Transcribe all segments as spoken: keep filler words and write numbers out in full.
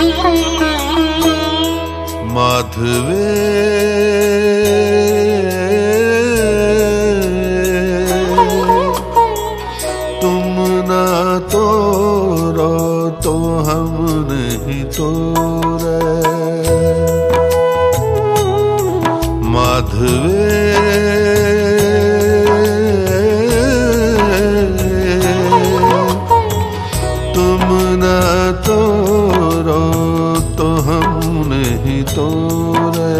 माधवे तुम ना तोरो तो हम नहीं तोरे। माधवे तुम ना तोरो तो हम नहीं तोरे।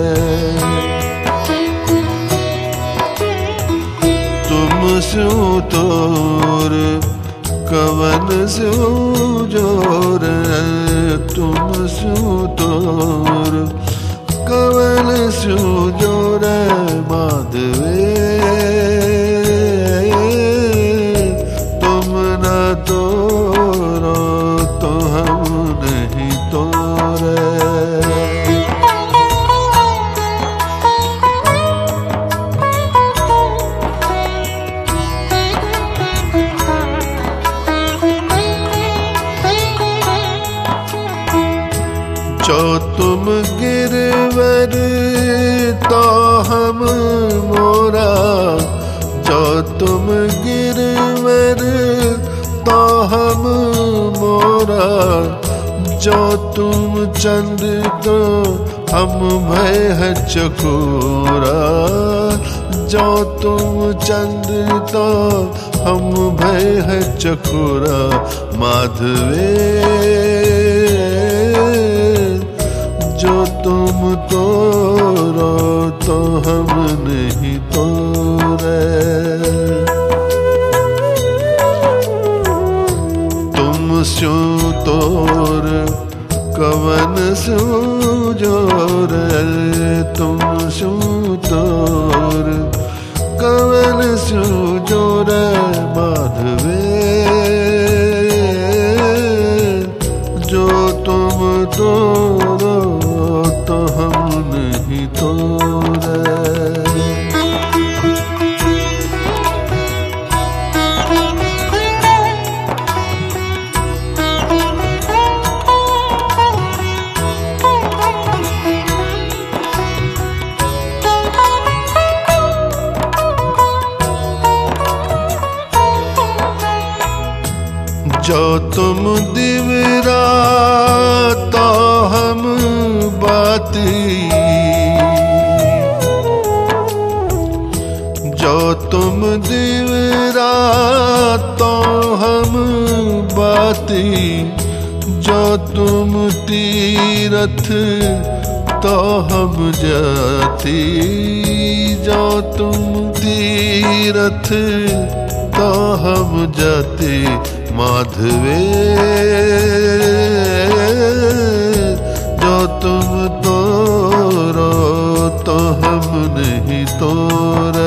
तुम स्यों तोर कवन स्यों जोर। तुम स्यों तोर कवन स्यों जोर। माधवे तुम न तोरो तो हम नहीं तोरे। जो तुम गिरवर तो हम मोरा। जो तुम गिरवर तो हम मोरा। जो तुम चंद तो हम भय चकोरा। जो तुम चंद तो हम भय चकोरा। माधवे जो तुम तोरो तो हम नहीं तोरे। तुम स्यों तोर कवन स्यों जोर। तुम स्यों तोर कवन स्यों जोर। माधवे जो तुम तोरो तो हम नहीं तोरे। जो तुम दिवरा तो हम बाती। जो तुम दिवरा तो हम बाती। जो तुम तीरथ तो हम जाती। जो तुम तीरथ तो हम जाती। माधवे जो तुम तोरो तो हम नहीं तोरे।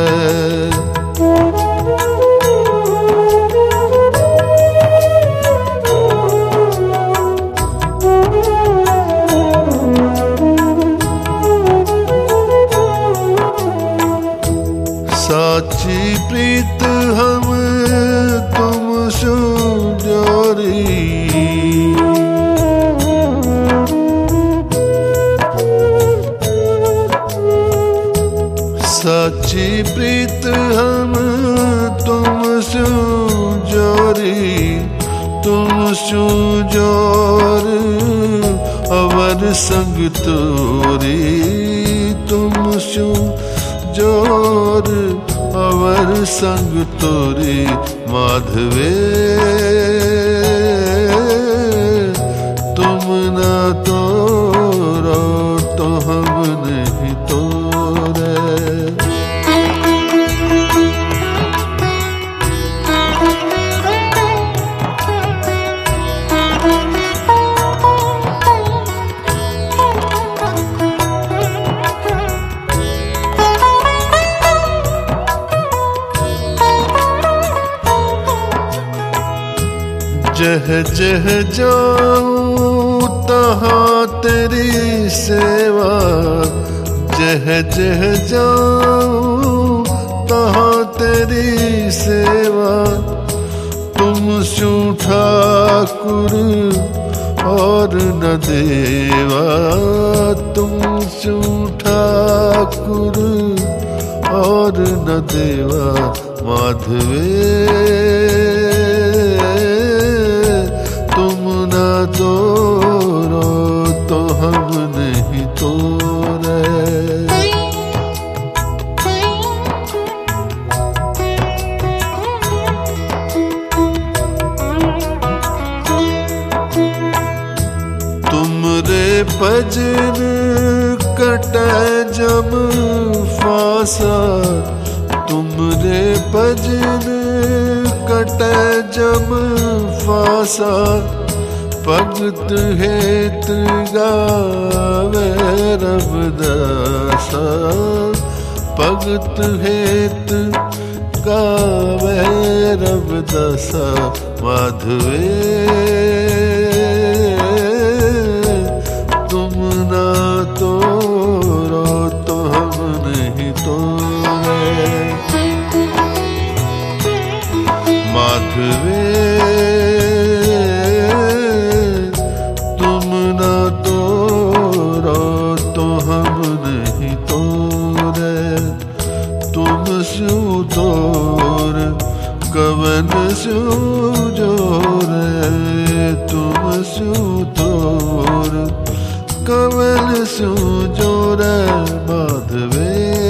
साची प्रीत हम तुम सो जोरी। साची प्रीत हम तुम सो जोरी। तुम सो जोर अवर संग तोरी। तुम सो जोर अवर संग तोरी। माधवे तुम न तोरो तो हम नहीं तोरे। जह जह जाऊं तहाँ तेरी सेवा। जह जह जाऊं तहाँ तेरी सेवा। तुम स्यों ठाकुर और न देवा तुम सु ठाकुर और न देवा माधवे तुम न तोरो तो हम नहीं तोरे। तुमरे भजन कटे जम फासा तुमरे भजन कटे जम फासा भगत हेत गावे रविदासा भगत हेत गावे रविदासा माधवे तुम ना तोरो तो हम नहीं तोरे। माधवे तुम ना तोरो तो हम नहीं तोरे। तुम सु तोर कवन सु जोरे तुम सु तोर कवन सु जोरे माधवे।